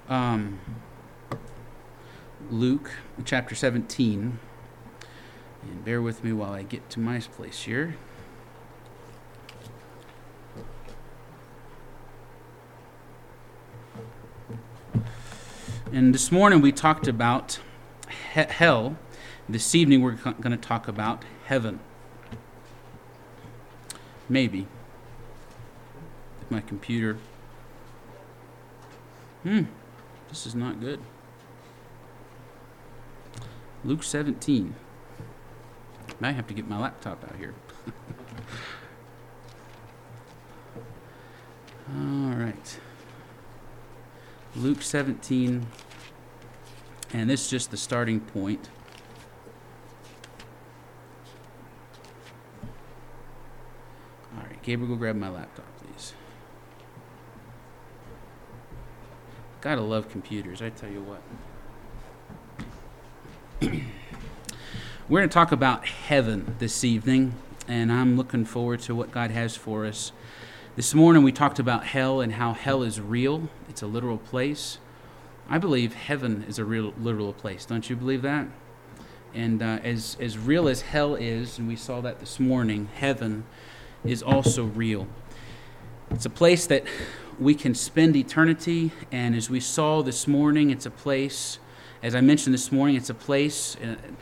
Luke chapter 17. And bear with me while I get to my place here. And this morning we talked about hell. This evening we're going to talk about heaven. Maybe. My computer. This is not good. Luke 17. Might have to get my laptop out here. All right. Luke 17. And this is just the starting point. All right, Gabriel, go grab my laptop, please. Gotta love computers, I tell you what. We're going to talk about heaven this evening, and I'm looking forward to what God has for us. This morning we talked about hell and how hell is real. It's a literal place. I believe heaven is a real literal place. Don't you believe that? And as real as hell is, and we saw that this morning, heaven is also real. It's a place that we can spend eternity, and as we saw this morning, it's a place, as I mentioned this morning, it's a place,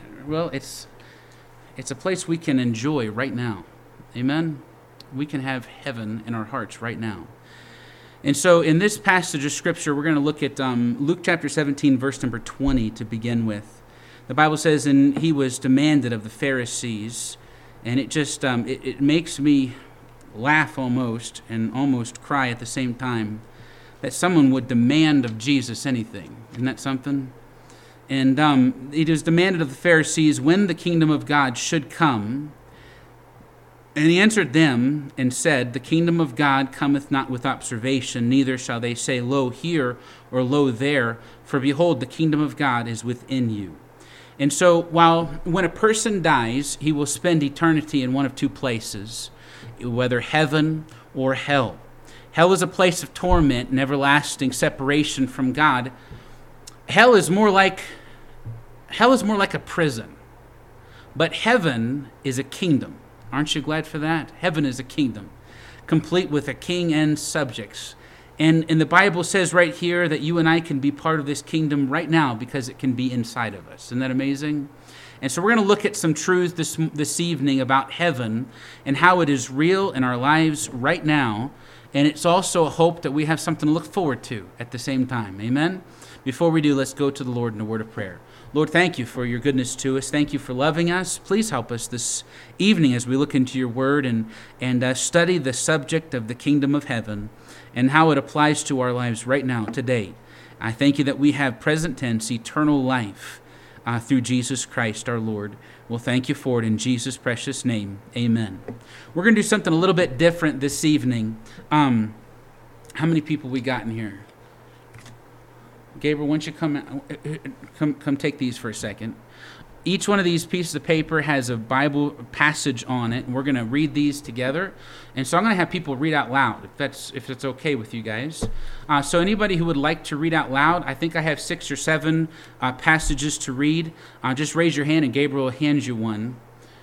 it's a place we can enjoy right now. Amen? We can have heaven in our hearts right now. And so in this passage of Scripture, we're going to look at Luke chapter 17, verse number 20 to begin with. The Bible says, and he was demanded of the Pharisees, and it just, it makes me laugh almost and almost cry at the same time that someone would demand of Jesus anything. Isn't that something? And it is demanded of the Pharisees when the kingdom of God should come. And he answered them and said, the kingdom of God cometh not with observation, neither shall they say, lo here or lo there, for behold, the kingdom of God is within you. And so when a person dies, he will spend eternity in one of two places, whether heaven or hell. Hell is a place of torment and everlasting separation from God. Hell is more like a prison. But heaven is a kingdom. Aren't you glad for that? Heaven is a kingdom, complete with a king and subjects. And the Bible says right here that you and I can be part of this kingdom right now because it can be inside of us. Isn't that amazing? And so we're going to look at some truths this evening about heaven and how it is real in our lives right now. And it's also a hope that we have something to look forward to at the same time. Amen? Before we do, let's go to the Lord in a word of prayer. Lord, thank you for your goodness to us. Thank you for loving us. Please help us this evening as we look into your word and study the subject of the kingdom of heaven and how it applies to our lives right now, today. I thank you that we have present tense, eternal life through Jesus Christ our Lord. Well, thank you for it in Jesus' precious name. Amen. We're going to do something a little bit different this evening. How many people we got in here? Gabriel, why don't you come take these for a second. Each one of these pieces of paper has a Bible passage on it, and we're going to read these together. And so I'm going to have people read out loud, if it's okay with you guys. So anybody who would like to read out loud, I think I have 6 or 7 passages to read. Just raise your hand, and Gabriel will hand you one.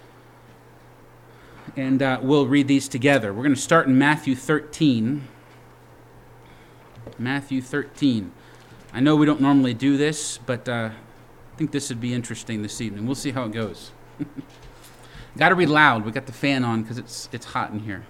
And we'll read these together. We're going to start in Matthew 13. Matthew 13. I know we don't normally do this, but I think this would be interesting this evening. We'll see how it goes. Got to read loud. We got the fan on because it's hot in here.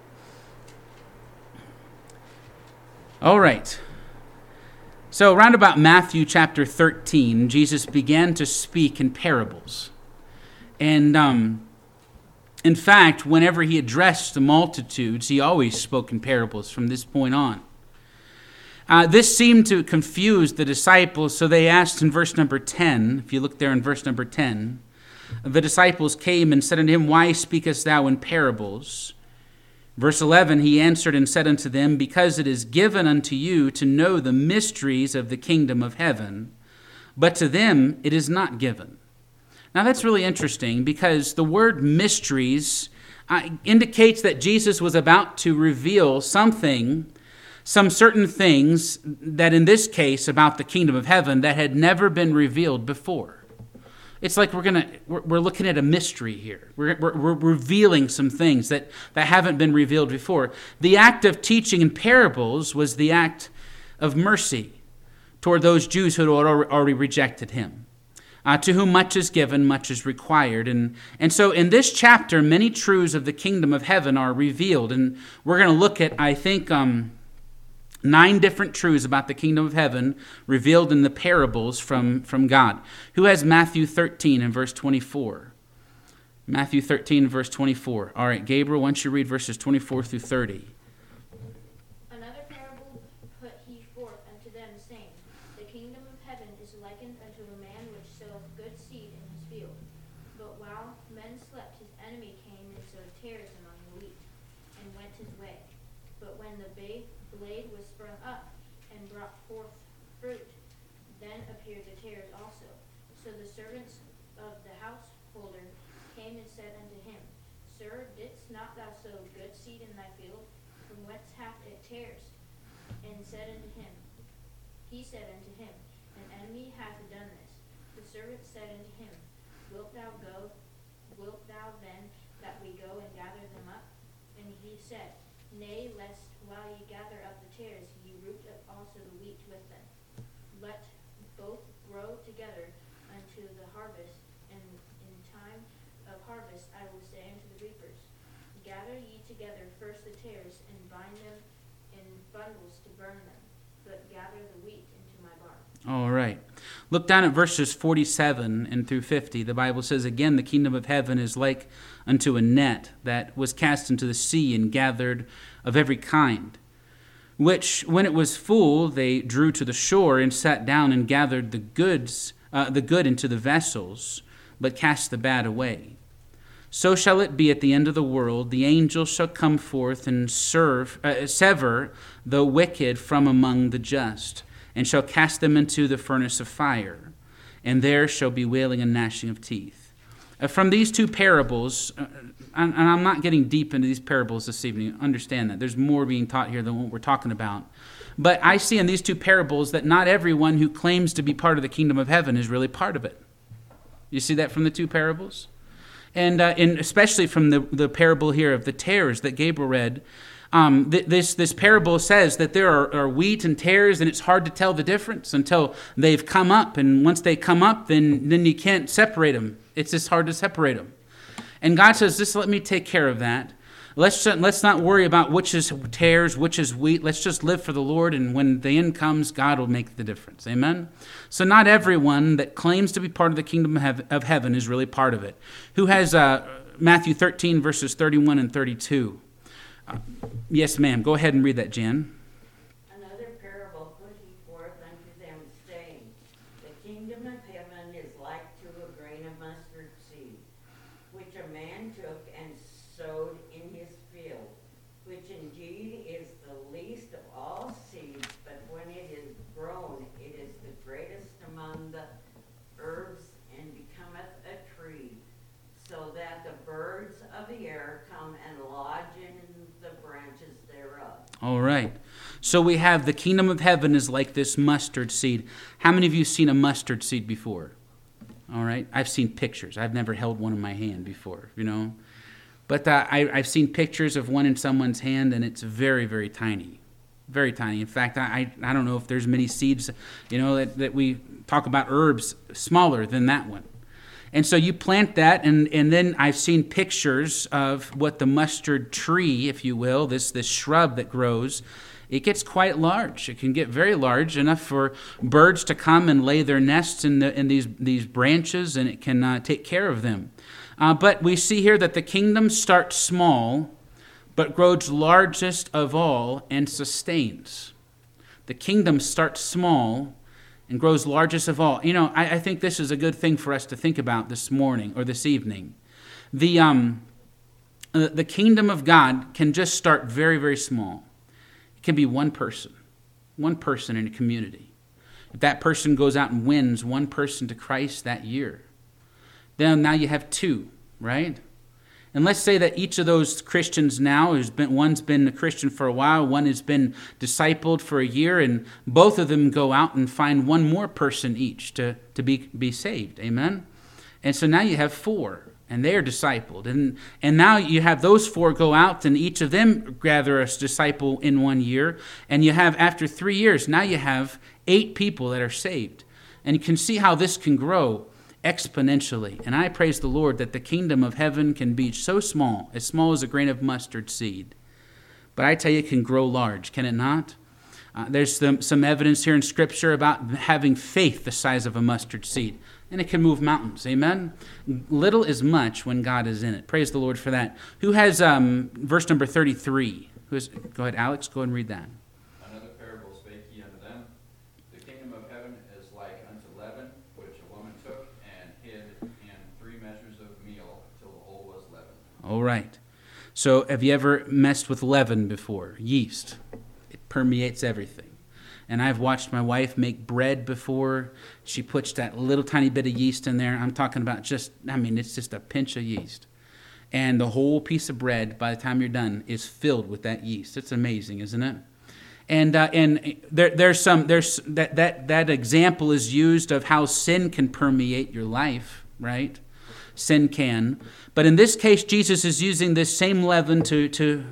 All right. So around about Matthew chapter 13, Jesus began to speak in parables. And in fact, whenever he addressed the multitudes, he always spoke in parables from this point on. This seemed to confuse the disciples, so they asked in verse number 10, if you look there in verse number 10, the disciples came and said unto him, why speakest thou in parables? Verse 11, he answered and said unto them, because it is given unto you to know the mysteries of the kingdom of heaven, but to them it is not given. Now that's really interesting because the word mysteries indicates that Jesus was about to reveal something some certain things that in this case about the kingdom of heaven that had never been revealed before. It's like we're looking at a mystery here. We're revealing some things that haven't been revealed before. The act of teaching in parables was the act of mercy toward those Jews who had already rejected him. To whom much is given, much is required. And so in this chapter, many truths of the kingdom of heaven are revealed. And we're going to look at, I think, 9 different truths about the kingdom of heaven revealed in the parables from God. Who has Matthew 13 and verse 24? Matthew 13 and verse 24. All right, Gabriel, why don't you read verses 24 through 30? Another parable put he forth unto them, saying, The kingdom of heaven is likened unto a man which soweth good seed in his field. But while men slept, his enemy came and sowed tares among the wheat, and went his way. But when the blade was sprung up and brought forth fruit, then appeared the tares also. So the servants of the householder came and said unto him, Sir, didst not thou sow good seed in thy field? From whence hath it tares? And he said unto him, An enemy hath done this. The servant said unto him, Wilt thou then that we go and gather them up? And he said, Nay, lest while ye gather up the tares, ye root up also the wheat with them. Let both grow together unto the harvest, and in time of harvest I will say unto the reapers, Gather ye together first the tares, and bind them in bundles to burn them, but gather the wheat into my barn. All right. Look down at verses 47 and through 50. The Bible says, Again, the kingdom of heaven is like unto a net that was cast into the sea and gathered of every kind, which, when it was full, they drew to the shore and sat down and gathered the good into the vessels, but cast the bad away. So shall it be at the end of the world. The angels shall come forth and sever the wicked from among the just, and shall cast them into the furnace of fire, and there shall be wailing and gnashing of teeth. From these 2 parables, and I'm not getting deep into these parables this evening, understand that. There's more being taught here than what we're talking about. But I see in these 2 parables that not everyone who claims to be part of the kingdom of heaven is really part of it. You see that from the 2 parables? And especially from the parable here of the tares that Gabriel read. This parable says that there are wheat and tares, and it's hard to tell the difference until they've come up. And once they come up, then you can't separate them. It's just hard to separate them. And God says, just let me take care of that. Let's not worry about which is tares, which is wheat. Let's just live for the Lord, and when the end comes, God will make the difference. Amen? So not everyone that claims to be part of the kingdom of heaven is really part of it. Who has Matthew 13, verses 31 and 32? Yes, ma'am. Go ahead and read that, Jan. Another parable put he forth unto them, saying, The kingdom of heaven is like to a grain of mustard seed, which a man took and sowed in his field, which indeed is the least of all seeds, but when it is grown, it is the greatest among the herbs, and becometh a tree, so that the birds of the air come and lodge in the branches thereof. All right. So we have the kingdom of heaven is like this mustard seed. How many of you have seen a mustard seed before? All right. I've seen pictures. I've never held one in my hand before, But I've seen pictures of one in someone's hand, and it's very, very tiny. Very tiny. In fact, I don't know if there's many seeds, that we talk about herbs smaller than that one. And so you plant that, and then I've seen pictures of what the mustard tree, if you will, this shrub that grows. It gets quite large. It can get very large, enough for birds to come and lay their nests in these branches, and it can take care of them. But we see here that the kingdom starts small, but grows largest of all and sustains. The kingdom starts small and grows largest of all. I think this is a good thing for us to think about this morning or this evening. The kingdom of God can just start very, very small. It can be one person in a community. If that person goes out and wins one person to Christ that year, then now you have 2, right? And let's say that each of those Christians now, one's been a Christian for a while, one has been discipled for a year, and both of them go out and find one more person each to be saved. Amen? And so now you have 4, and they are discipled. And now you have those 4 go out, and each of them gather a disciple in 1 year. And you have, after 3 years, now you have 8 people that are saved. And you can see how this can grow exponentially. And I praise the Lord that the kingdom of heaven can be so small as a grain of mustard seed. But I tell you, it can grow large, can it not? There's some evidence here in Scripture about having faith the size of a mustard seed. And it can move mountains, amen? Little is much when God is in it. Praise the Lord for that. Who has verse number 33? Go ahead, Alex, go ahead and read that. Another parable spake he unto them. The kingdom of heaven is like unto leaven, which a woman took and hid in 3 measures of meal till the whole was leavened. All right. So have you ever messed with leaven before? Yeast. It permeates everything. And I've watched my wife make bread before. She puts that little tiny bit of yeast in there. I'm talking about it's just a pinch of yeast. And the whole piece of bread, by the time you're done, is filled with that yeast. It's amazing, isn't it? And there's that example is used of how sin can permeate your life, right? Sin can. But in this case, Jesus is using this same leaven to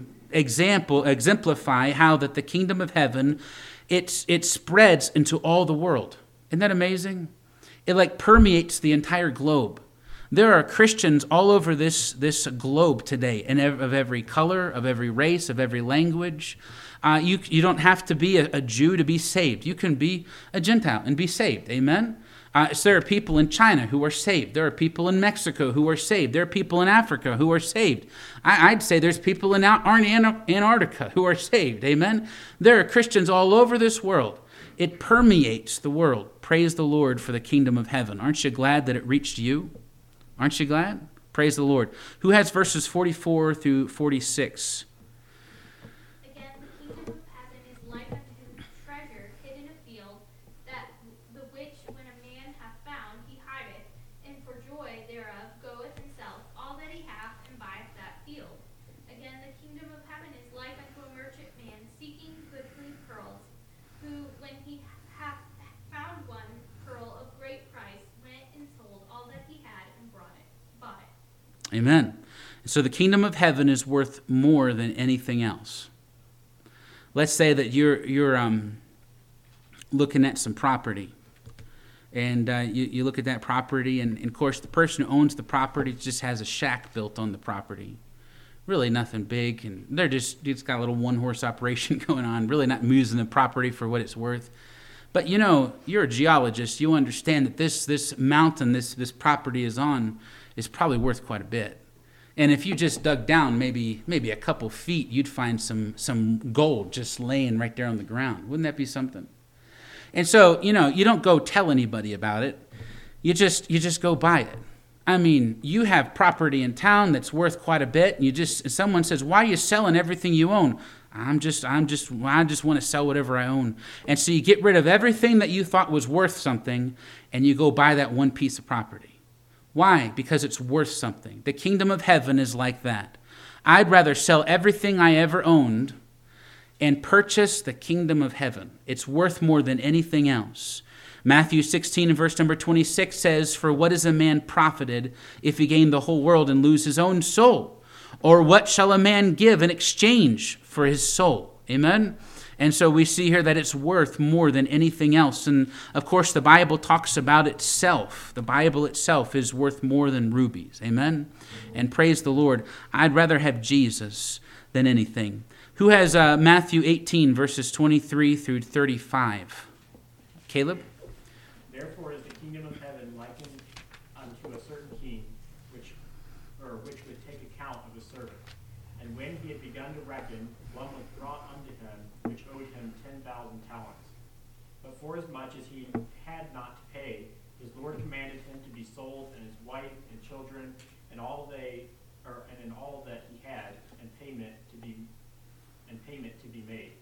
exemplify how that the kingdom of heaven, it spreads into all the world. Isn't that amazing? It permeates the entire globe. There are Christians all over this globe today, and of every color, of every race, of every language. You don't have to be a Jew to be saved. You can be a Gentile and be saved. Amen? So there are people in China who are saved. There are people in Mexico who are saved. There are people in Africa who are saved. I'd say there's people in Antarctica who are saved. Amen? There are Christians all over this world. It permeates the world. Praise the Lord for the kingdom of heaven. Aren't you glad that it reached you? Aren't you glad? Praise the Lord. Who has verses 44 through 46? Again, the kingdom of heaven is like unto treasure hid in a field, that the which when a man hath found, he hideth, and for joy thereof goeth and selleth all that he hath, and buyeth that field. Again, the kingdom of heaven is like unto a merchant man seeking goodly pearls, who, when he hath found one pearl of great price, went and sold all that he had, and bought it. Amen. So the kingdom of heaven is worth more than anything else. Let's say that you're looking at some property, and you look at that property, and of course the person who owns the property just has a shack built on the property. Really nothing big, and it's got a little one-horse operation going on, really not using the property for what it's worth. But you're a geologist, you understand that this mountain, this property is on, is probably worth quite a bit. And if you just dug down maybe a couple feet, you'd find some gold just laying right there on the ground. Wouldn't that be something? And so, you don't go tell anybody about it. You just go buy it. I mean, you have property in town that's worth quite a bit, and someone says, "Why are you selling everything you own?" I just want to sell whatever I own. And so you get rid of everything that you thought was worth something, and you go buy that one piece of property. Why? Because it's worth something. The kingdom of heaven is like that. I'd rather sell everything I ever owned and purchase the kingdom of heaven. It's worth more than anything else. Matthew 16 and verse number 26 says, "For what is a man profited if he gain the whole world and lose his own soul? Or what shall a man give in exchange for his soul?" Amen? And so we see here that it's worth more than anything else. And of course, the Bible talks about itself. The Bible itself is worth more than rubies. Amen? And praise the Lord. I'd rather have Jesus than anything. Who has Matthew 18, verses 23 through 35? Caleb? Therefore is the kingdom of heaven likened unto a certain king, which would take account of his servant. And when he had begun to reckon, one was brought unto him, which owed him 10,000 talents. But forasmuch as he had not to pay, his Lord commanded him to be sold, and his wife and children, and in all that he had, and payment to be made.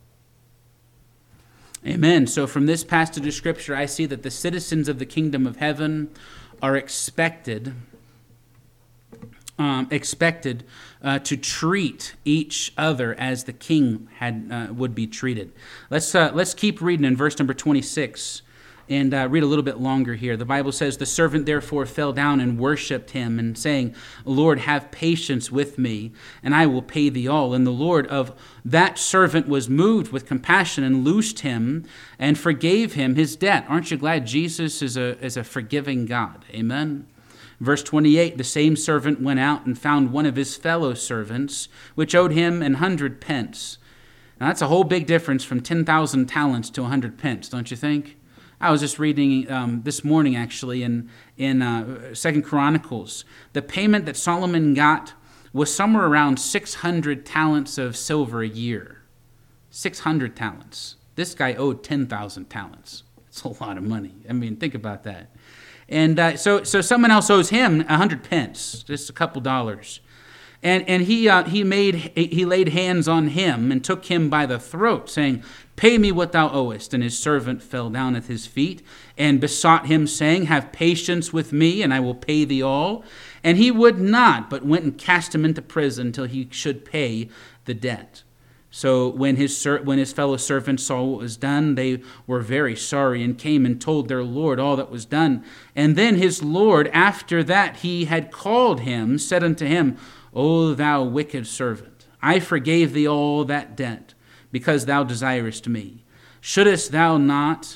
Amen. So from this passage of Scripture, I see that the citizens of the kingdom of heaven are expected expected to treat each other as the king would be treated. Let's keep reading in verse number 26 and read a little bit longer here. The Bible says, "The servant therefore fell down and worshipped him, and saying, Lord, have patience with me, and I will pay thee all. And the Lord of that servant was moved with compassion and loosed him and forgave him his debt." Aren't you glad Jesus is a forgiving God? Amen. Verse 28, "The same servant went out and found one of his fellow servants, which owed him 100 pence. Now that's a whole big difference from 10,000 talents to 100 pence, don't you think? I was just reading this morning, actually, in 2 Chronicles. The payment that Solomon got was somewhere around 600 talents of silver a year. 600 talents. This guy owed 10,000 talents. That's a lot of money. I mean, think about that. And so someone else owes him 100 pence, just a couple dollars. And he laid hands on him and took him by the throat, saying, "Pay me what thou owest." And his servant fell down at his feet and besought him, saying, "Have patience with me, and I will pay thee all." And he would not, but went and cast him into prison till he should pay the debt. So when his fellow servants saw what was done, they were very sorry, and came and told their Lord all that was done. And then his Lord, after that he had called him, said unto him, "O thou wicked servant, I forgave thee all that debt, because thou desirest me. Shouldest not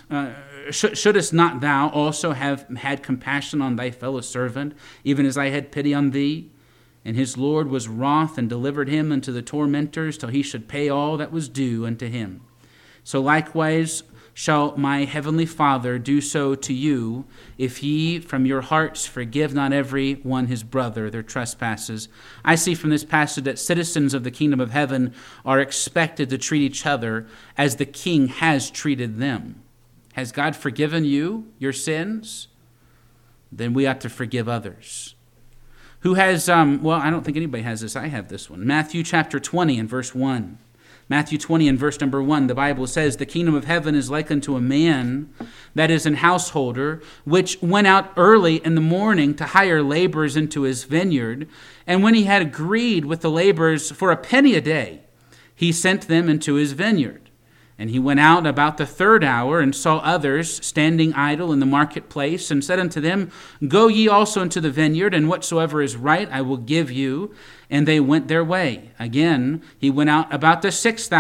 thou also have had compassion on thy fellow servant, even as I had pity on thee?" And his Lord was wroth and delivered him unto the tormentors till he should pay all that was due unto him. So likewise shall my heavenly Father do so to you, if ye from your hearts forgive not every one his brother their trespasses. I see from this passage that citizens of the kingdom of heaven are expected to treat each other as the king has treated them. Has God forgiven you your sins? Then we ought to forgive others. Who has, I don't think anybody has this. I have this one. Matthew chapter 20 and verse 1. Matthew 20 and verse number 1, the Bible says, "The kingdom of heaven is like unto a man that is an householder, which went out early in the morning to hire laborers into his vineyard. And when he had agreed with the laborers for a penny a day, he sent them into his vineyard. And he went out about the 3rd hour, and saw others standing idle in the marketplace, and said unto them, Go ye also into the vineyard, and whatsoever is right I will give you. And they went their way. Again, he went out about the 6th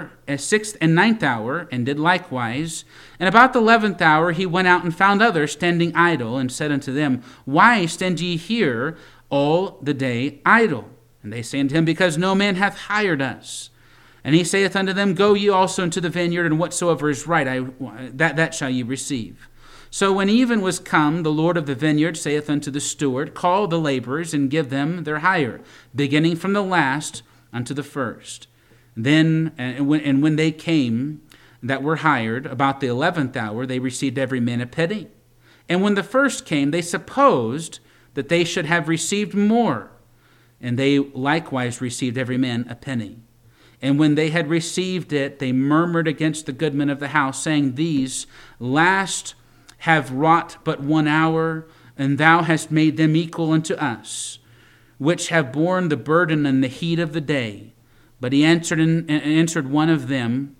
and 9th hour, and did likewise. And about the 11th hour he went out and found others standing idle, and said unto them, Why stand ye here all the day idle? And they say unto him, Because no man hath hired us. And he saith unto them, Go ye also into the vineyard, and whatsoever is right, that shall ye receive. So when even was come, the Lord of the vineyard saith unto the steward, Call the laborers, and give them their hire, beginning from the last unto the first. Then, when they came that were hired, about the 11th hour, they received every man a penny. And when the first came, they supposed that they should have received more. And they likewise received every man a penny. And when they had received it, they murmured against the goodman of the house, saying, These last have wrought but 1 hour, and thou hast made them equal unto us, which have borne the burden and the heat of the day. But he answered one of them,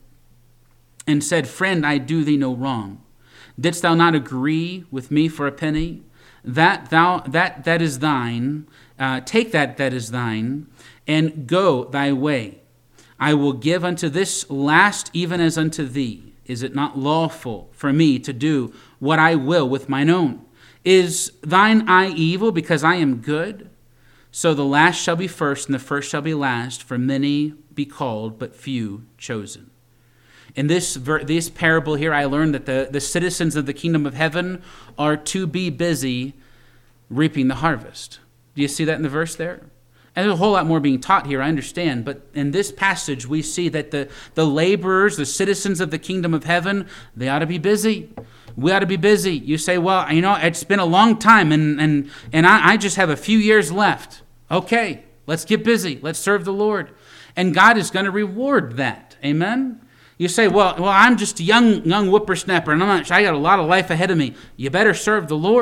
and said, Friend, I do thee no wrong. Didst thou not agree with me for a penny? That is thine. Take that is thine, and go thy way. I will give unto this last even as unto thee. Is it not lawful for me to do what I will with mine own? Is thine eye evil because I am good? So the last shall be first, and the first shall be last, for many be called, but few chosen. In this parable here, I learned that the citizens of the kingdom of heaven are to be busy reaping the harvest. Do you see that in the verse there? And there's a whole lot more being taught here, I understand. But in this passage, we see that the laborers, the citizens of the kingdom of heaven, they ought to be busy. We ought to be busy. You say, well, it's been a long time, and I just have a few years left. Okay, let's get busy. Let's serve the Lord. And God is going to reward that. Amen? You say, well, I'm just a young whippersnapper, and I got a lot of life ahead of me. You better serve the Lord.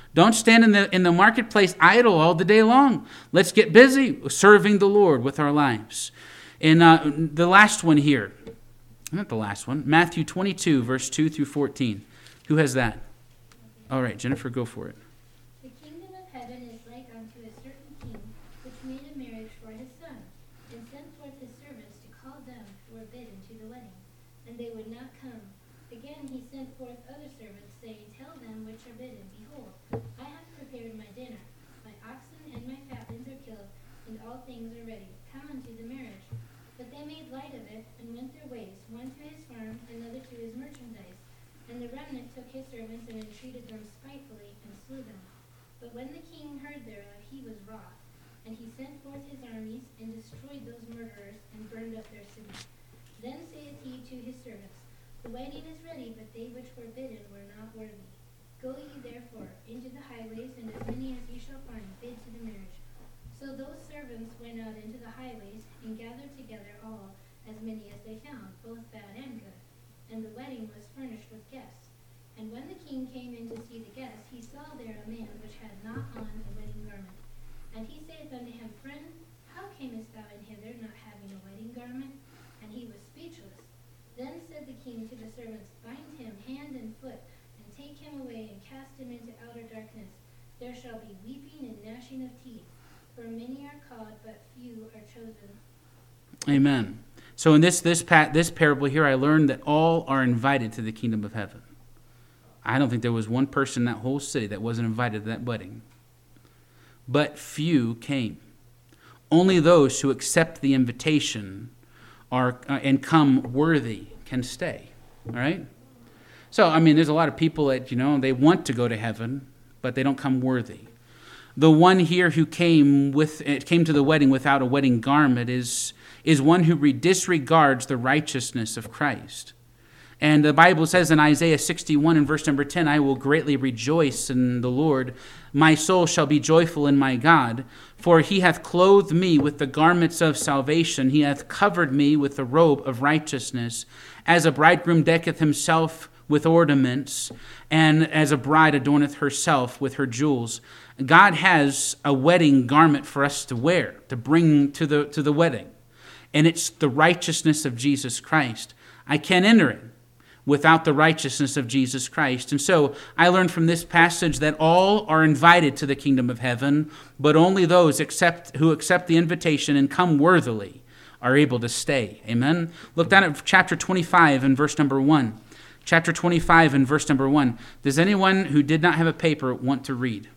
Don't stand in the marketplace idle all the day long. Let's get busy serving the Lord with our lives. And the last one here, not the last one, Matthew 22, verse 2 through 14. Who has that? All right, Jennifer, go for it. The kingdom of heaven is like unto a certain king, which made a marriage for his son, and sent forth his servants to call them who were bidden to the wedding. And they would not come. Again he sent forth other servants, saying, Tell them which are bidden, Behold, I have prepared my dinner. My oxen and my fatlings are killed, and all things are ready. Come unto the marriage. But they made light of it, and went their ways, one to his farm, another to his merchandise. And the remnant took his servants, and entreated them spitefully, and slew them. But when the king heard thereof, he was wroth. And he sent forth his armies, and destroyed those murderers, and burned up their city. Then saith he to his servants, The wedding is ready, but they which were bidden were not worthy. Go ye therefore into the highways, and as many as ye shall find, bid to the marriage. So those servants went out into the highways, and gathered together all, as many as they found, both bad and good. And the wedding was furnished with guests. And when the king came in to see the guests, he saw there a man which had not on a wedding garment. And he saith unto him, Friend, how camest thou in hither, not having a wedding garment? And he was speechless. Then said the king to the servants, Bind him hand and foot, and take him away, and cast him into outer darkness. There shall be weeping and gnashing of teeth, for many are called, but few are chosen. Amen. So in this parable here, I learned that all are invited to the kingdom of heaven. I don't think there was one person in that whole city that wasn't invited to that wedding. But few came. Only those who accept the invitation and come worthy can stay. All right? So, I mean, there's a lot of people that, they want to go to heaven, but they don't come worthy. The one here who came to the wedding without a wedding garment is one who disregards the righteousness of Christ. And the Bible says in Isaiah 61 and verse number 10, I will greatly rejoice in the Lord. My soul shall be joyful in my God, for he hath clothed me with the garments of salvation. He hath covered me with the robe of righteousness, as a bridegroom decketh himself with ornaments, and as a bride adorneth herself with her jewels. God has a wedding garment for us to wear, to bring to the wedding. And it's the righteousness of Jesus Christ. I can't enter it without the righteousness of Jesus Christ. And so I learned from this passage that all are invited to the kingdom of heaven, but only those who accept the invitation and come worthily are able to stay. Amen? Look down at chapter 25 and verse number 1. Chapter 25 and verse number 1. Does anyone who did not have a paper want to read?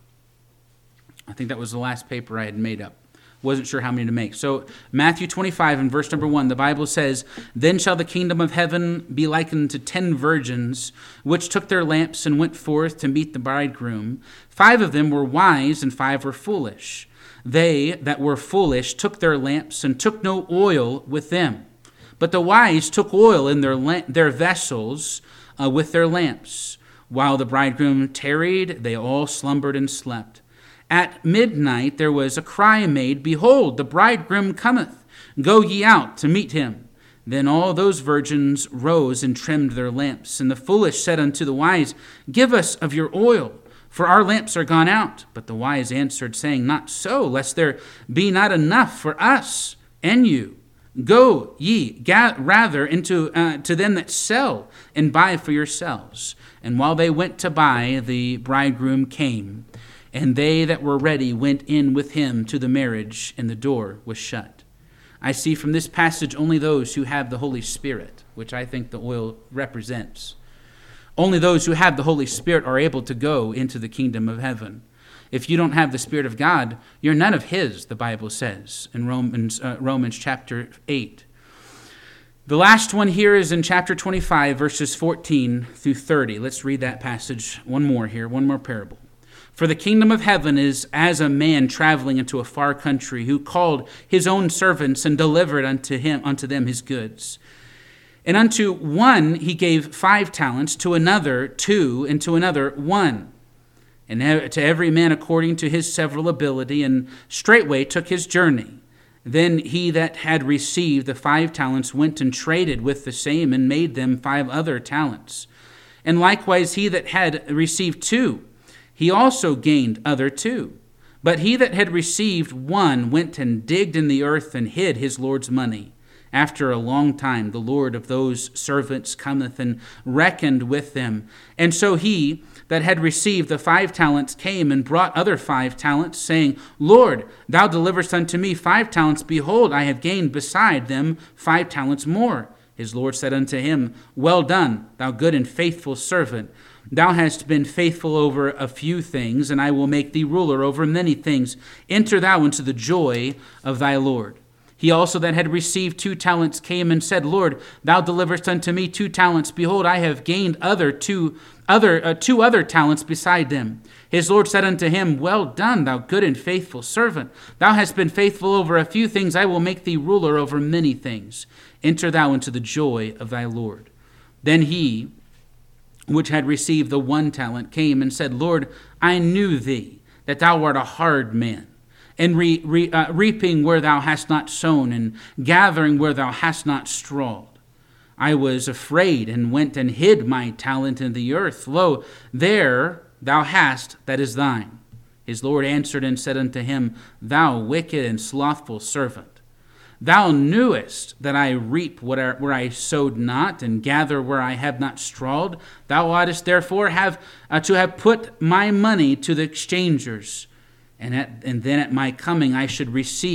I think that was the last paper I had made up. Wasn't sure how many to make. So Matthew 25 and verse number 1, the Bible says, Then shall the kingdom of heaven be likened to 10 virgins, which took their lamps and went forth to meet the bridegroom. 5 of them were wise, and 5 were foolish. They that were foolish took their lamps and took no oil with them. But the wise took oil in their vessels with their lamps. While the bridegroom tarried, they all slumbered and slept. At midnight there was a cry made, Behold, the bridegroom cometh. Go ye out to meet him. Then all those virgins rose and trimmed their lamps. And the foolish said unto the wise, Give us of your oil, for our lamps are gone out. But the wise answered, saying, Not so, lest there be not enough for us and you. Go ye rather into to them that sell, and buy for yourselves. And while they went to buy, the bridegroom came. And they that were ready went in with him to the marriage, and the door was shut. I see from this passage only those who have the Holy Spirit, which I think the oil represents. Only those who have the Holy Spirit are able to go into the kingdom of heaven. If you don't have the Spirit of God, you're none of his, the Bible says in Romans chapter 8. The last one here is in chapter 25, verses 14 through 30. Let's read that passage one more parable. For the kingdom of heaven is as a man traveling into a far country, who called his own servants and delivered unto them his goods. And unto one he gave 5 talents, to another 2, and to another 1. And to every man according to his several ability, and straightway took his journey. Then he that had received the 5 talents went and traded with the same, and made them 5 other talents. And likewise he that had received 2, he also gained other 2. But he that had received 1 went and digged in the earth and hid his Lord's money. After a long time, the Lord of those servants cometh and reckoned with them. And so he that had received the 5 talents came and brought other 5 talents, saying, Lord, thou deliverest unto me 5 talents. Behold, I have gained beside them 5 talents more. His Lord said unto him, Well done, thou good and faithful servant. Thou hast been faithful over a few things, and I will make thee ruler over many things. Enter thou into the joy of thy Lord. He also that had received 2 talents came and said, Lord, thou deliverest unto me 2 talents. Behold, I have gained two other talents beside them. His Lord said unto him, Well done, thou good and faithful servant. Thou hast been faithful over a few things. I will make thee ruler over many things. Enter thou into the joy of thy Lord. Then he which had received the 1 talent came and said, Lord, I knew thee, that thou art a hard man, and reaping where thou hast not sown, and gathering where thou hast not strawed. I was afraid, and went and hid my talent in the earth. Lo, there thou hast that is thine. His Lord answered and said unto him, Thou wicked and slothful servant, thou knewest that I reap where I sowed not, and gather where I have not strawed. Thou oughtest therefore to have put my money to the exchangers, and then at my coming I should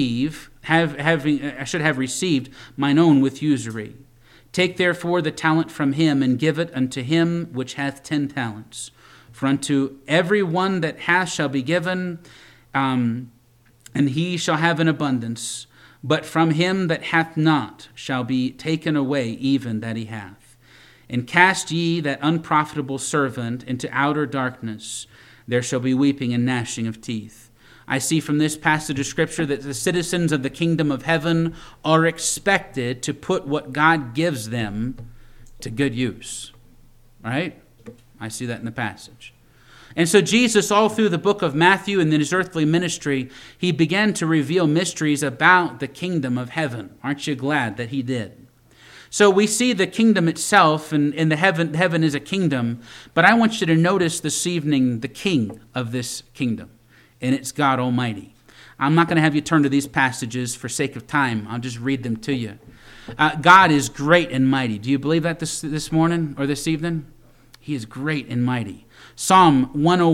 have received mine own with usury. Take therefore the talent from him, and give it unto him which hath 10 talents. For unto every one that hath shall be given, and he shall have an abundance. But from him that hath not shall be taken away even that he hath. And cast ye that unprofitable servant into outer darkness. There shall be weeping and gnashing of teeth. I see from this passage of Scripture that the citizens of the kingdom of heaven are expected to put what God gives them to good use. Right? I see that in the passage. And so Jesus, all through the book of Matthew and in his earthly ministry, he began to reveal mysteries about the kingdom of heaven. Aren't you glad that he did? So we see the kingdom itself, and the heaven is a kingdom, but I want you to notice this evening the king of this kingdom, and it's God Almighty. I'm not going to have you turn to these passages for sake of time. I'll just read them to you. God is great and mighty. Do you believe that this morning or this evening? He is great and mighty. Psalm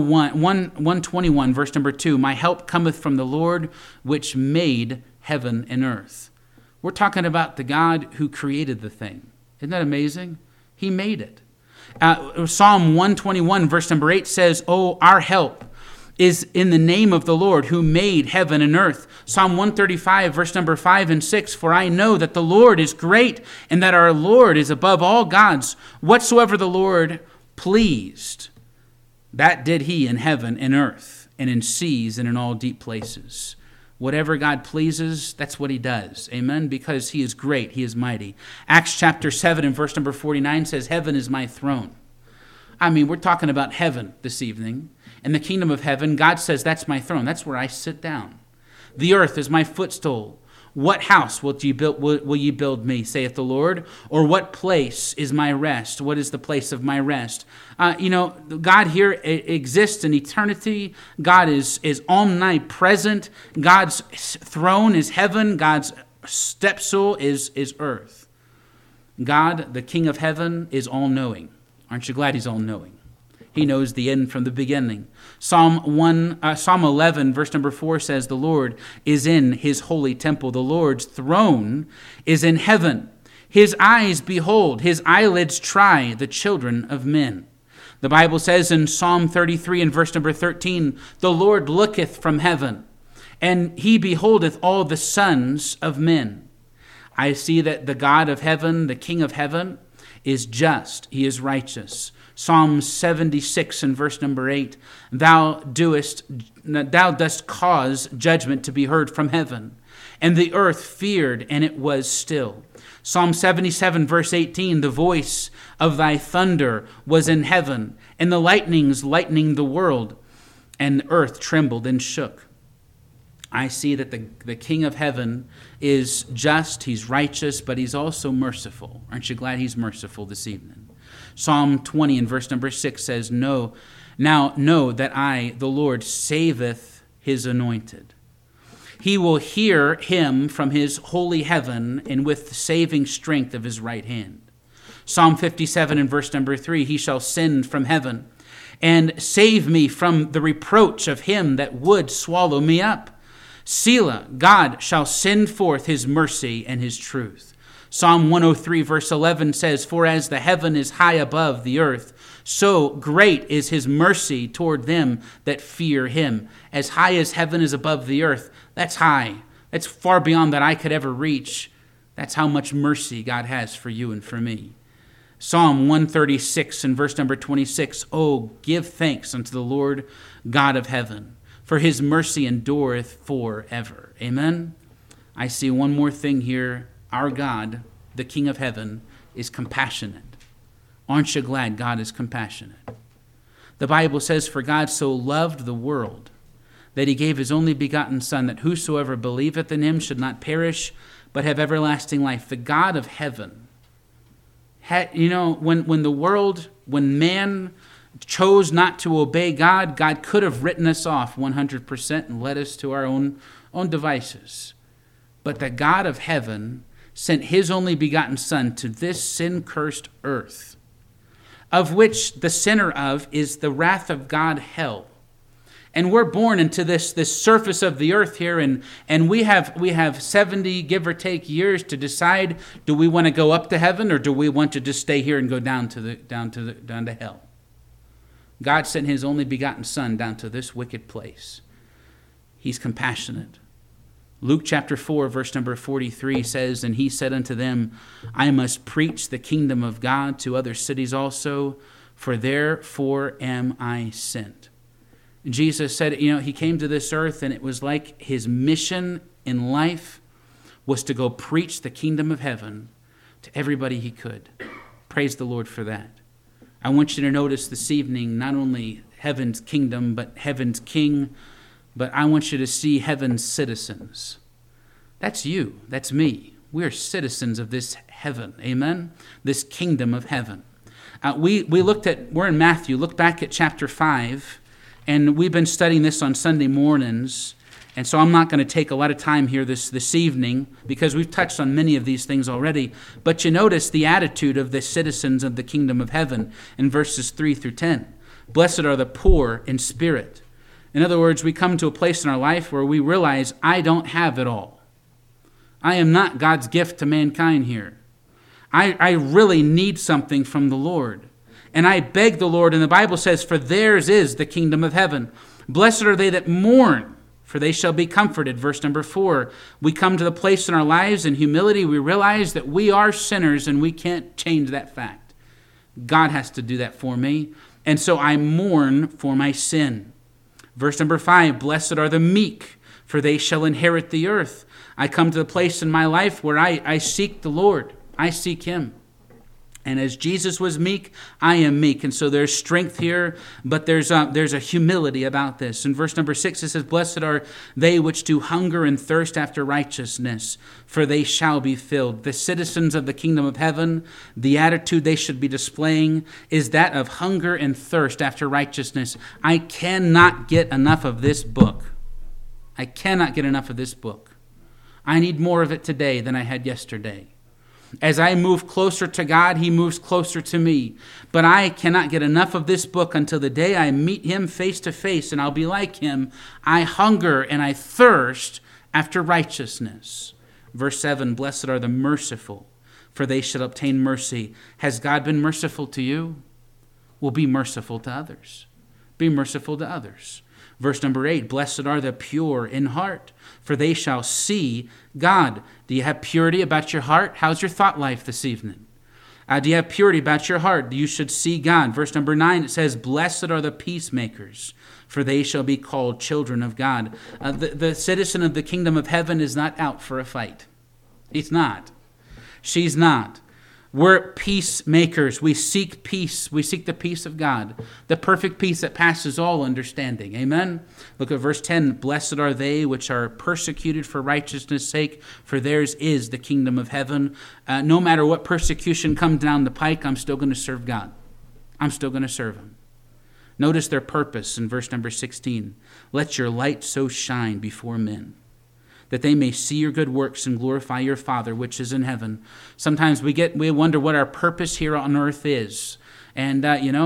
121, verse number 2, My help cometh from the Lord, which made heaven and earth. We're talking about the God who created the thing. Isn't that amazing? He made it. Psalm 121, verse number 8 says, Oh, our help is in the name of the Lord who made heaven and earth. Psalm 135, verse number 5 and 6, For I know that the Lord is great, and that our Lord is above all gods. Whatsoever the Lord pleased, that did he in heaven and earth, and in seas and in all deep places. Whatever God pleases, that's what he does. Amen? Because he is great, he is mighty. Acts chapter 7 and verse number 49 says, Heaven is my throne. I mean, we're talking about heaven this evening. In the kingdom of heaven, God says, that's my throne. That's where I sit down. The earth is my footstool. What house will ye build me, saith the Lord? Or what place is my rest? What is the place of my rest? God here exists in eternity. God is omnipresent. God's throne is heaven. God's stepstool is earth. God, the King of heaven, is all-knowing. Aren't you glad he's all-knowing? He knows the end from the beginning. Psalm 11, verse number 4 says, The Lord is in his holy temple. The Lord's throne is in heaven. His eyes behold, his eyelids try the children of men. The Bible says in Psalm 33 and verse number 13, The Lord looketh from heaven, and he beholdeth all the sons of men. I see that the God of heaven, the King of heaven, is just. He is righteous. Psalm 76 and verse number 8, Thou dost cause judgment to be heard from heaven, and the earth feared, and it was still. Psalm 77 verse 18, The voice of thy thunder was in heaven, and the lightnings lightening the world, and the earth trembled and shook. I see that the King of heaven is just, he's righteous, but he's also merciful. Aren't you glad he's merciful this evening? Psalm 20 and verse number 6 says, No, Now know that I, the Lord, saveth his anointed. He will hear him from his holy heaven and with the saving strength of his right hand. Psalm 57 and verse number 3, he shall send from heaven and save me from the reproach of him that would swallow me up. Selah, God shall send forth his mercy and his truth. Psalm 103 verse 11 says, for as the heaven is high above the earth, so great is his mercy toward them that fear him. As high as heaven is above the earth, that's high. That's far beyond that I could ever reach. That's how much mercy God has for you and for me. Psalm 136 and verse number 26, oh, give thanks unto the Lord God of heaven, for his mercy endureth forever. Amen? I see one more thing here. Our God, the King of heaven, is compassionate. Aren't you glad God is compassionate? The Bible says, for God so loved the world that he gave his only begotten Son, that whosoever believeth in him should not perish, but have everlasting life. The God of heaven, when man chose not to obey God, God could have written us off 100% and led us to our own devices. But the God of heaven sent his only begotten Son to this sin-cursed earth, of which the sinner of is the wrath of God, hell. And we're born into this surface of the earth here, and we have 70, give or take, years to decide, do we want to go up to heaven or do we want to just stay here and go down to hell? God sent his only begotten Son down to this wicked place. He's compassionate. Luke chapter 4, verse number 43 says, and he said unto them, I must preach the kingdom of God to other cities also, for therefore am I sent. Jesus said, he came to this earth, and it was like his mission in life was to go preach the kingdom of heaven to everybody he could. Praise the Lord for that. I want you to notice this evening not only heaven's kingdom, but heaven's king, but I want you to see heaven's citizens. That's you. That's me. We're citizens of this heaven. Amen? This kingdom of heaven. We're in Matthew. Look back at chapter 5, and we've been studying this on Sunday mornings, and so I'm not going to take a lot of time here this evening because we've touched on many of these things already. But you notice the attitude of the citizens of the kingdom of heaven in verses 3 through 10. Blessed are the poor in spirit. In other words, we come to a place in our life where we realize, I don't have it all. I am not God's gift to mankind here. I really need something from the Lord. And I beg the Lord, and the Bible says, for theirs is the kingdom of heaven. Blessed are they that mourn, for they shall be comforted. Verse number 4, we come to the place in our lives in humility, we realize that we are sinners and we can't change that fact. God has to do that for me. And so I mourn for my sin. Verse number 5, blessed are the meek, for they shall inherit the earth. I come to the place in my life where I seek the Lord. I seek him. And as Jesus was meek, I am meek. And so there's strength here, but there's a humility about this. In verse number 6, it says, blessed are they which do hunger and thirst after righteousness, for they shall be filled. The citizens of the kingdom of heaven, the attitude they should be displaying is that of hunger and thirst after righteousness. I cannot get enough of this book. I cannot get enough of this book. I need more of it today than I had yesterday. As I move closer to God, he moves closer to me. But I cannot get enough of this book until the day I meet him face to face, and I'll be like him. I hunger and I thirst after righteousness. Verse 7, blessed are the merciful, for they shall obtain mercy. Has God been merciful to you? Well, be merciful to others. Be merciful to others. Verse number 8, blessed are the pure in heart, for they shall see God. Do you have purity about your heart? How's your thought life this evening? Do you have purity about your heart? You should see God. Verse number 9, it says, blessed are the peacemakers, for they shall be called children of God. The citizen of the kingdom of heaven is not out for a fight. He's not. She's not. We're peacemakers. We seek peace. We seek the peace of God, the perfect peace that passes all understanding. Amen? Look at verse 10. Blessed are they which are persecuted for righteousness' sake, for theirs is the kingdom of heaven. No matter what persecution comes down the pike, I'm still going to serve God. I'm still going to serve him. Notice their purpose in verse number 16. Let your light so shine before men, that they may see your good works and glorify your Father which is in heaven. Sometimes we wonder what our purpose here on earth is. And,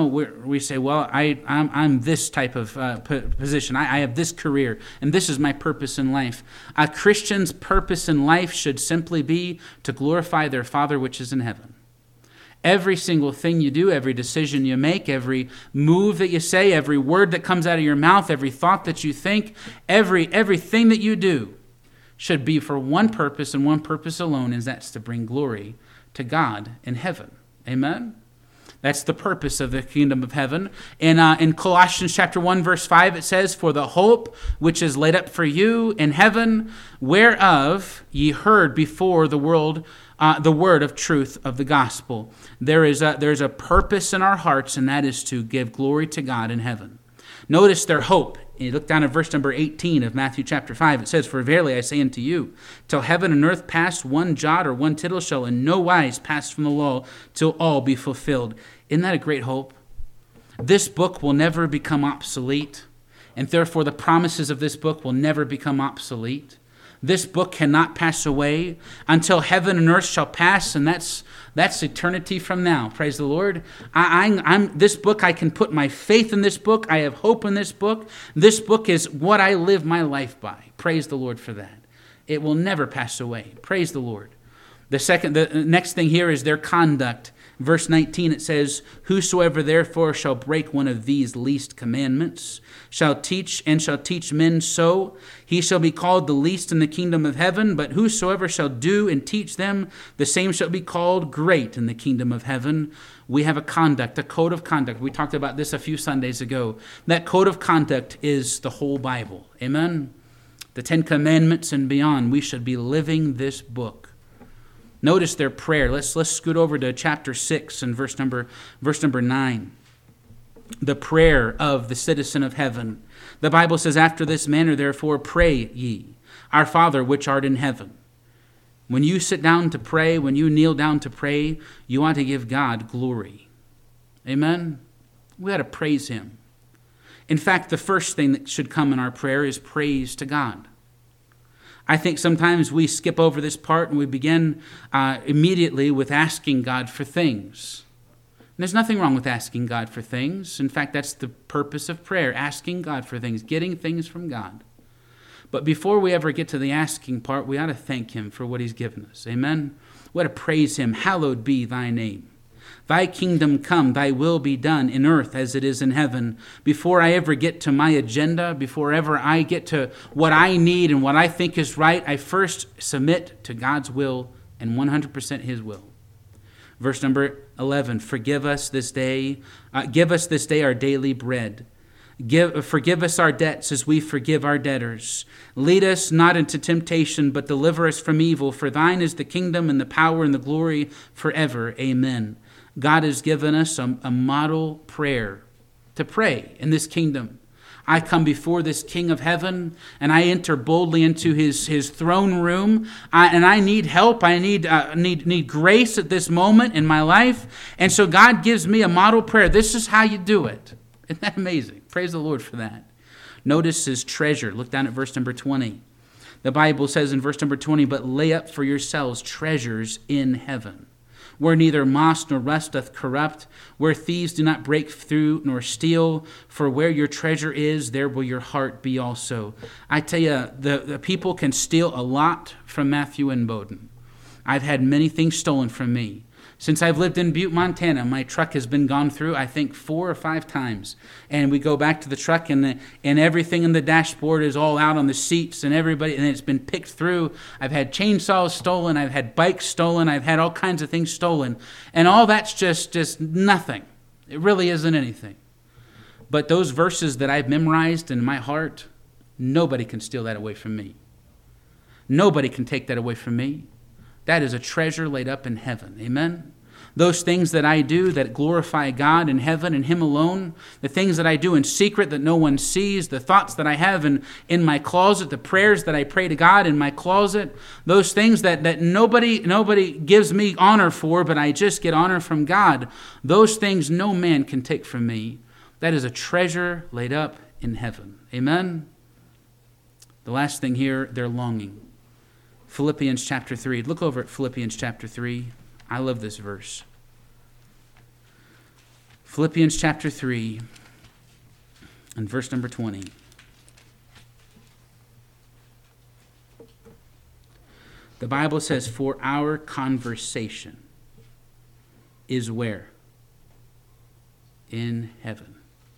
we say, well, I'm this type of position. I have this career, and this is my purpose in life. A Christian's purpose in life should simply be to glorify their Father which is in heaven. Every single thing you do, every decision you make, every move that you say, every word that comes out of your mouth, every thought that you think, everything that you do should be for one purpose and one purpose alone, and that's to bring glory to God in heaven. Amen? That's the purpose of the kingdom of heaven. In Colossians chapter 1, verse 5, it says, For the hope which is laid up for you in heaven, whereof ye heard before the world the word of truth of the gospel. There's a purpose in our hearts, and that is to give glory to God in heaven. Notice their hope. You look down at verse number 18 of Matthew chapter 5. It says, For verily I say unto you, till heaven and earth pass, one jot or one tittle shall in no wise pass from the law, till all be fulfilled. Isn't that a great hope? This book will never become obsolete, and therefore the promises of this book will never become obsolete. This book cannot pass away until heaven and earth shall pass, and that's eternity from now. Praise the Lord. This book, I can put my faith in this book. I have hope in this book. This book is what I live my life by. Praise the Lord for that. It will never pass away. Praise the Lord. The next thing here is their conduct. Verse 19, it says, Whosoever therefore shall break one of these least commandments shall teach men so, he shall be called the least in the kingdom of heaven. But whosoever shall do and teach them, the same shall be called great in the kingdom of heaven. We have a code of conduct. We talked about this a few Sundays ago. That code of conduct is the whole Bible. Amen? The 10 Commandments and beyond. We should be living this book. Notice their prayer. Let's scoot over to chapter 6 and verse number 9. The prayer of the citizen of heaven. The Bible says, After this manner, therefore, pray ye, Our Father which art in heaven. When you sit down to pray, when you kneel down to pray, you ought to give God glory. Amen? We ought to praise Him. In fact, the first thing that should come in our prayer is praise to God. I think sometimes we skip over this part and we begin immediately with asking God for things. And there's nothing wrong with asking God for things. In fact, that's the purpose of prayer, asking God for things, getting things from God. But before we ever get to the asking part, we ought to thank Him for what He's given us. Amen? We ought to praise Him. Hallowed be Thy name. Thy kingdom come, Thy will be done in earth as it is in heaven. Before I ever get to my agenda, before ever I get to what I need and what I think is right, I first submit to God's will and 100% His will. Verse number 11, Forgive us this day, give us this day our daily bread. Forgive us our debts as we forgive our debtors. Lead us not into temptation, but deliver us from evil. For Thine is the kingdom and the power and the glory forever. Amen. God has given us a model prayer to pray in this kingdom. I come before this King of heaven, and I enter boldly into his throne room, and I need help. I need grace at this moment in my life. And so God gives me a model prayer. This is how you do it. Isn't that amazing? Praise the Lord for that. Notice His treasure. Look down at verse number 20. The Bible says in verse number 20, But lay up for yourselves treasures in heaven, where neither moss nor rust doth corrupt, where thieves do not break through nor steal. For where your treasure is, there will your heart be also. I tell you, the people can steal a lot from Matthew and Bowden. I've had many things stolen from me. Since I've lived in Butte, Montana, my truck has been gone through, I think, 4 or 5 times. And we go back to the truck, and everything in the dashboard is all out on the seats, and it's been picked through. I've had chainsaws stolen. I've had bikes stolen. I've had all kinds of things stolen. And all that's just nothing. It really isn't anything. But those verses that I've memorized in my heart, nobody can steal that away from me. Nobody can take that away from me. That is a treasure laid up in heaven. Amen? Those things that I do that glorify God in heaven and Him alone, the things that I do in secret that no one sees, the thoughts that I have in my closet, the prayers that I pray to God in my closet, those things that nobody gives me honor for, but I just get honor from God, those things no man can take from me. That is a treasure laid up in heaven. Amen? The last thing here, they're longing. Philippians chapter 3. Look over at Philippians chapter 3. I love this verse. Philippians chapter 3 and verse number 20. The Bible says, for our conversation is where? In heaven.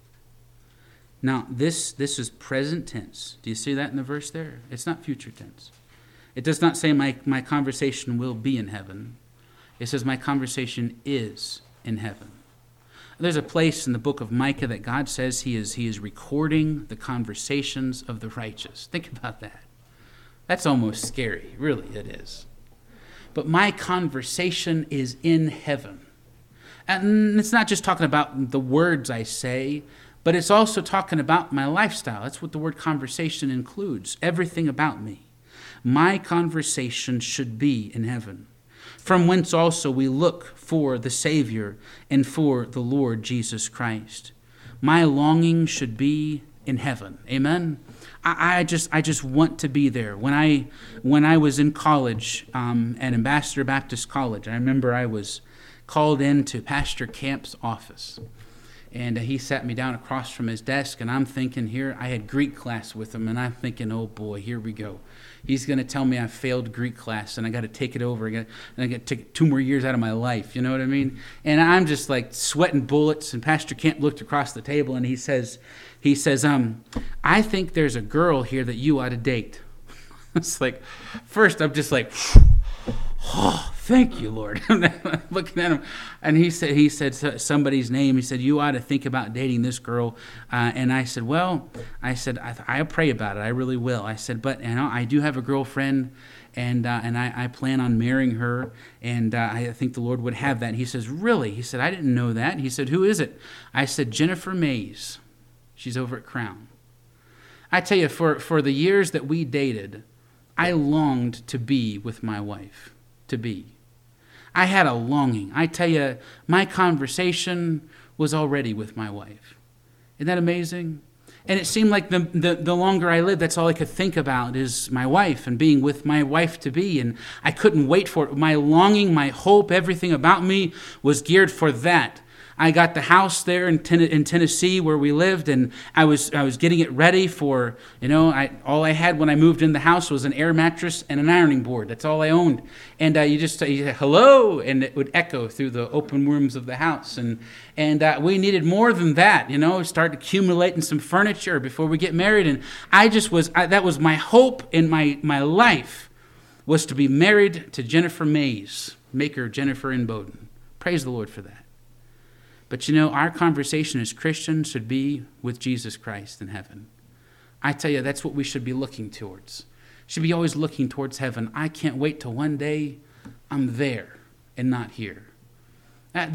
Now, this is present tense. Do you see that in the verse there? It's not future tense. It does not say my conversation will be in heaven. It says my conversation is in heaven. There's a place in the book of Micah that God says he is recording the conversations of the righteous. Think about that. That's almost scary. Really, it is. But my conversation is in heaven. And it's not just talking about the words I say, but it's also talking about my lifestyle. That's what the word conversation includes. Everything about me. My conversation should be in heaven, from whence also we look for the Savior and for the Lord Jesus Christ. My longing should be in heaven. Amen? I just want to be there. When I was in college at Ambassador Baptist College, I remember I was called into Pastor Camp's office. And he sat me down across from his desk, and I'm thinking here, I had Greek class with him, and I'm thinking, oh boy, here we go. He's going to tell me I failed Greek class, and I got to take it over again, and I got to take 2 more years out of my life, you know what I mean? And I'm just like sweating bullets, and Pastor Camp looked across the table, and he says, I think there's a girl here that you ought to date. It's like, first I'm just like, oh, thank you, Lord. I'm looking at him, and he said somebody's name. He said, you ought to think about dating this girl. And I said, I'll pray about it. I really will. I said, but I do have a girlfriend, and I plan on marrying her, and I think the Lord would have that. And he says, really? He said, I didn't know that. He said, who is it? I said, Jennifer Mays. She's over at Crown. I tell you, for the years that we dated, I longed to be with my wife. To be. I had a longing. I tell you, my conversation was already with my wife. Isn't that amazing? And it seemed like the longer I lived, that's all I could think about is my wife and being with my wife to be. And I couldn't wait for it. My longing, my hope, everything about me was geared for that. I got the house there in Tennessee where we lived, and I was getting it ready for, all I had when I moved in the house was an air mattress and an ironing board. That's all I owned. And you say, hello, and it would echo through the open rooms of the house. And we needed more than that, start accumulating some furniture before we get married. And that was my hope in my life, was to be married to Jennifer Mays, maker Jennifer in Bowden. Praise the Lord for that. But our conversation as Christians should be with Jesus Christ in heaven. I tell you, that's what we should be looking towards. Should be always looking towards heaven. I can't wait till one day I'm there and not here. When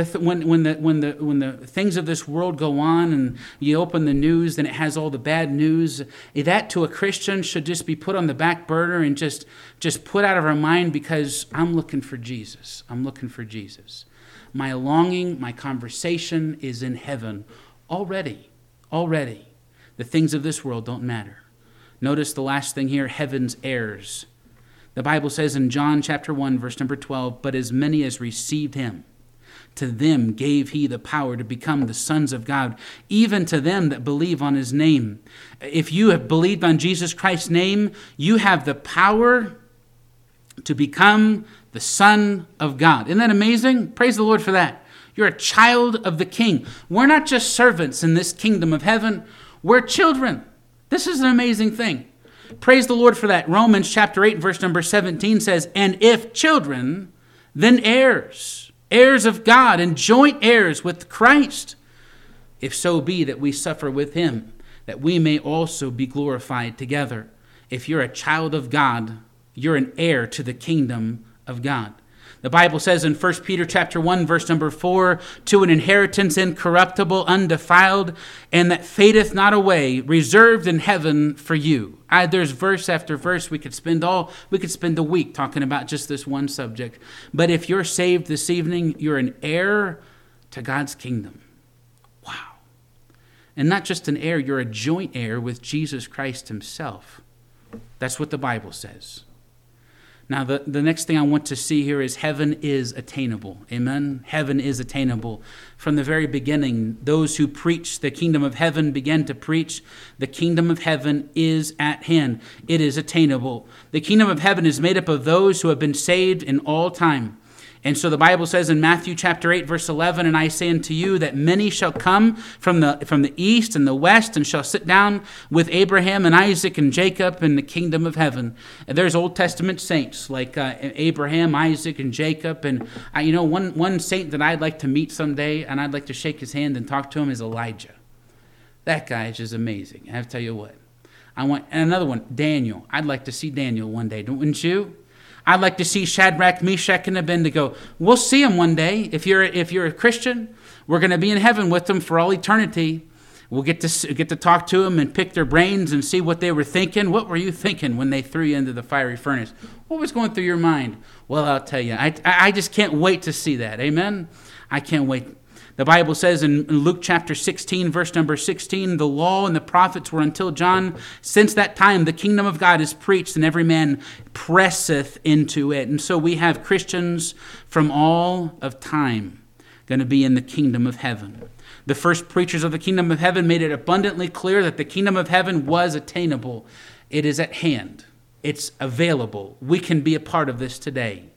the things of this world go on and you open the news and it has all the bad news, that to a Christian should just be put on the back burner and just put out of our mind, because I'm looking for Jesus. I'm looking for Jesus. My longing, my conversation is in heaven already. Already. The things of this world don't matter. Notice the last thing here, heaven's heirs. The Bible says in John chapter 1, verse number 12, but as many as received him, to them gave he the power to become the sons of God, even to them that believe on his name. If you have believed on Jesus Christ's name, you have the power to become the Son of God. Isn't that amazing? Praise the Lord for that. You're a child of the King. We're not just servants in this kingdom of heaven. We're children. This is an amazing thing. Praise the Lord for that. Romans chapter 8, verse number 17 says, and if children, then heirs, heirs of God and joint heirs with Christ, if so be that we suffer with him, that we may also be glorified together. If you're a child of God, you're an heir to the kingdom of God. The Bible says in 1 Peter chapter 1, verse number 4, to an inheritance incorruptible, undefiled, and that fadeth not away, reserved in heaven for you. There's verse after verse. We could spend a week talking about just this one subject. But if you're saved this evening, you're an heir to God's kingdom. Wow. And not just an heir, you're a joint heir with Jesus Christ himself. That's what the Bible says. Now, the next thing I want to see here is heaven is attainable. Amen? Heaven is attainable. From the very beginning, those who preach the kingdom of heaven began to preach the kingdom of heaven is at hand. It is attainable. The kingdom of heaven is made up of those who have been saved in all time. And so the Bible says in Matthew chapter 8, verse 11, and I say unto you that many shall come from the east and the west and shall sit down with Abraham and Isaac and Jacob in the kingdom of heaven. And there's Old Testament saints like Abraham, Isaac, and Jacob. And one saint that I'd like to meet someday and I'd like to shake his hand and talk to him is Elijah. That guy is just amazing. I have to tell you what. And another one, Daniel. I'd like to see Daniel one day, wouldn't you? I'd like to see Shadrach, Meshach, and Abednego. We'll see them one day. If you're a Christian, we're going to be in heaven with them for all eternity. We'll get to talk to them and pick their brains and see what they were thinking. What were you thinking when they threw you into the fiery furnace? What was going through your mind? Well, I'll tell you. I just can't wait to see that. Amen? I can't wait. The Bible says in Luke chapter 16, verse number 16, the law and the prophets were until John. Since that time, the kingdom of God is preached, and every man presseth into it. And so we have Christians from all of time going to be in the kingdom of heaven. The first preachers of the kingdom of heaven made it abundantly clear that the kingdom of heaven was attainable. It is at hand. It's available. We can be a part of this today.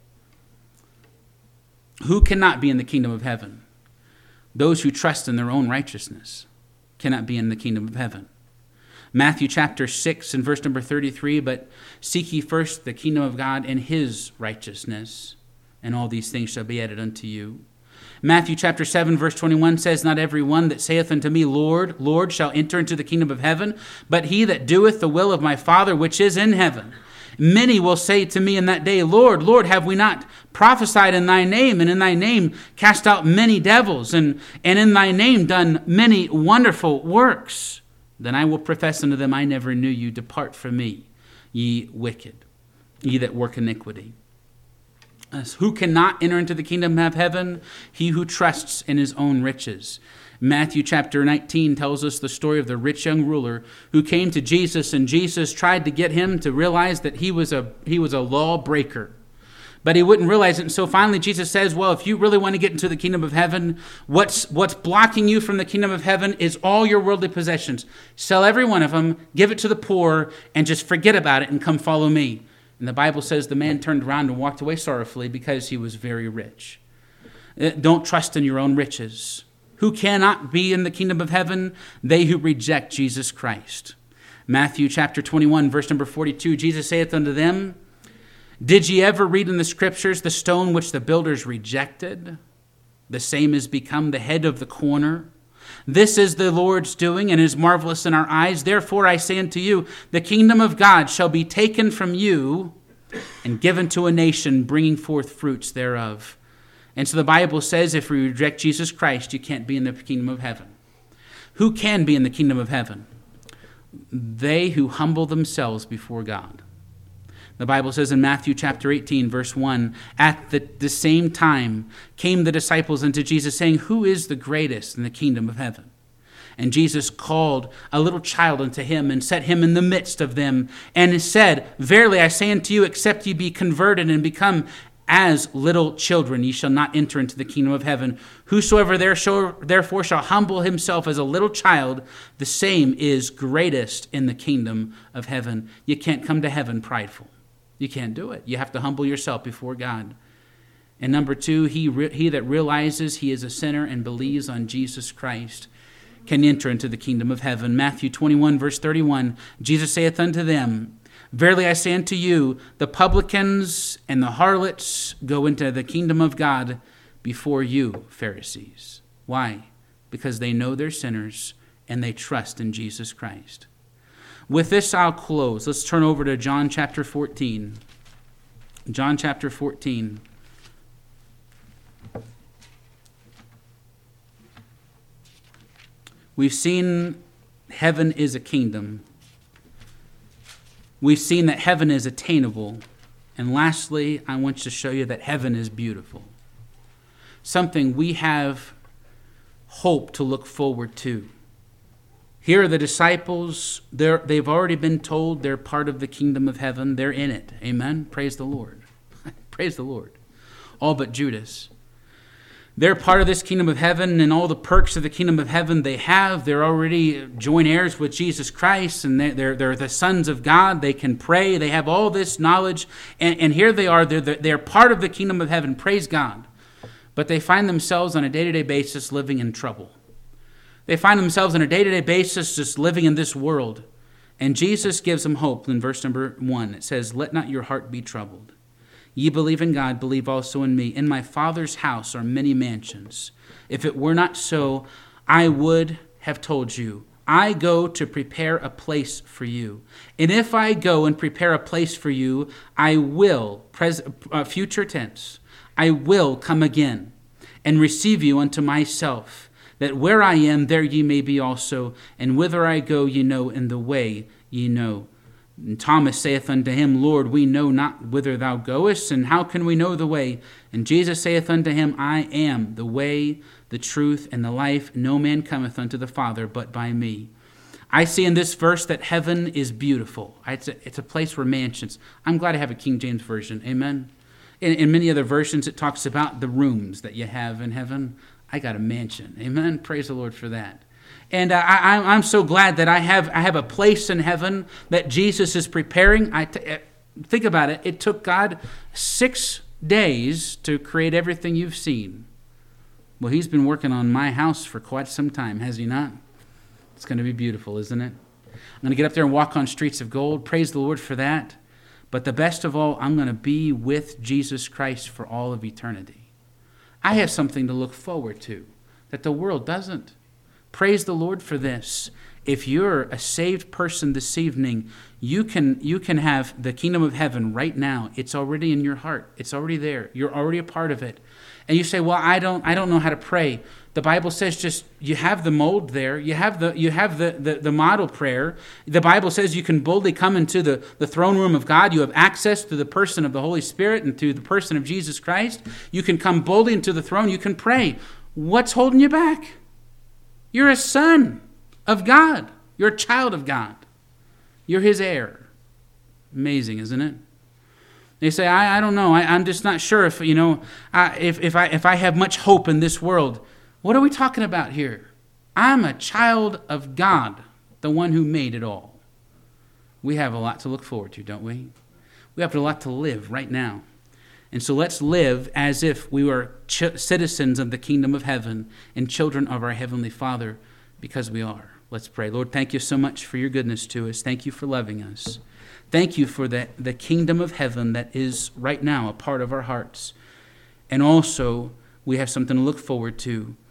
Who cannot be in the kingdom of heaven? Those who trust in their own righteousness cannot be in the kingdom of heaven. Matthew chapter 6 and verse number 33, but seek ye first the kingdom of God and his righteousness, and all these things shall be added unto you. Matthew chapter 7 verse 21 says, not every one that saith unto me, Lord, Lord, shall enter into the kingdom of heaven, but he that doeth the will of my Father which is in heaven. Many will say to me in that day, Lord, Lord, have we not prophesied in thy name, and in thy name cast out many devils, and in thy name done many wonderful works? Then I will profess unto them, I never knew you. Depart from me, ye wicked, ye that work iniquity. Who cannot enter into the kingdom of heaven? He who trusts in his own riches. Matthew chapter 19 tells us the story of the rich young ruler who came to Jesus, and Jesus tried to get him to realize that he was a lawbreaker. But he wouldn't realize it. And so finally Jesus says, well, if you really want to get into the kingdom of heaven, what's blocking you from the kingdom of heaven is all your worldly possessions. Sell every one of them, give it to the poor, and just forget about it and come follow me. And the Bible says the man turned around and walked away sorrowfully because he was very rich. Don't trust in your own riches. Who cannot be in the kingdom of heaven? They who reject Jesus Christ. Matthew chapter 21, verse number 42, Jesus saith unto them, did ye ever read in the scriptures the stone which the builders rejected? The same is become the head of the corner. This is the Lord's doing, and is marvelous in our eyes. Therefore I say unto you, the kingdom of God shall be taken from you and given to a nation, bringing forth fruits thereof. And so the Bible says if we reject Jesus Christ, you can't be in the kingdom of heaven. Who can be in the kingdom of heaven? They who humble themselves before God. The Bible says in Matthew chapter 18, verse 1, at the same time came the disciples unto Jesus, saying, who is the greatest in the kingdom of heaven? And Jesus called a little child unto him and set him in the midst of them, and said, verily I say unto you, except ye be converted and become as little children, ye shall not enter into the kingdom of heaven. Whosoever therefore shall humble himself as a little child, the same is greatest in the kingdom of heaven. You can't come to heaven prideful. You can't do it. You have to humble yourself before God. And number two, he that realizes he is a sinner and believes on Jesus Christ can enter into the kingdom of heaven. Matthew 21, verse 31, Jesus saith unto them, verily I say unto you, the publicans and the harlots go into the kingdom of God before you, Pharisees. Why? Because they know they're sinners and they trust in Jesus Christ. With this, I'll close. Let's turn over to John chapter 14. John chapter 14. We've seen heaven is a kingdom. We've seen that heaven is attainable. And lastly, I want to show you that heaven is beautiful. Something we have hope to look forward to. Here are the disciples. They've already been told they're part of the kingdom of heaven. They're in it. Amen. Praise the Lord. Praise the Lord. All but Judas. They're part of this kingdom of heaven, and all the perks of the kingdom of heaven they have. They're already joint heirs with Jesus Christ, and they're the sons of God. They can pray. They have all this knowledge, and here they are. They're part of the kingdom of heaven. Praise God. But they find themselves on a day-to-day basis living in trouble. They find themselves on a day-to-day basis just living in this world. And Jesus gives them hope in verse number 1. It says, "Let not your heart be troubled. Ye believe in God, believe also in me. In my Father's house are many mansions. If it were not so, I would have told you. I go to prepare a place for you. And if I go and prepare a place for you, I will," future tense, "I will come again and receive you unto myself, that where I am, there ye may be also. And whither I go, ye know, and the way ye know." And Thomas saith unto him, "Lord, we know not whither thou goest, and how can we know the way?" And Jesus saith unto him, "I am the way, the truth, and the life. No man cometh unto the Father but by me." I see in this verse that heaven is beautiful. It's a place where mansions. I'm glad I have a King James Version. Amen. In many other versions, it talks about the rooms that you have in heaven. I got a mansion. Amen. Praise the Lord for that. And I'm so glad that I have a place in heaven that Jesus is preparing. Think about it. It took God 6 days to create everything you've seen. Well, he's been working on my house for quite some time, has he not? It's going to be beautiful, isn't it? I'm going to get up there and walk on streets of gold. Praise the Lord for that. But the best of all, I'm going to be with Jesus Christ for all of eternity. I have something to look forward to that the world doesn't. Praise the Lord for this. If you're a saved person this evening, you can have the kingdom of heaven right now. It's already in your heart. It's already there. You're already a part of it. And you say, "Well, I don't know how to pray." The Bible says just you have the mold there. You have the model prayer. The Bible says you can boldly come into the throne room of God. You have access to the person of the Holy Spirit and to the person of Jesus Christ. You can come boldly into the throne. You can pray. What's holding you back? You're a son of God. You're a child of God. You're his heir. Amazing, isn't it? They say, I don't know. I'm just not sure if I have much hope in this world. What are we talking about here? I'm a child of God, the one who made it all. We have a lot to look forward to, don't we? We have a lot to live right now. And so let's live as if we were citizens of the kingdom of heaven and children of our heavenly Father, because we are. Let's pray. Lord, thank you so much for your goodness to us. Thank you for loving us. Thank you for the kingdom of heaven that is right now a part of our hearts. And also, we have something to look forward to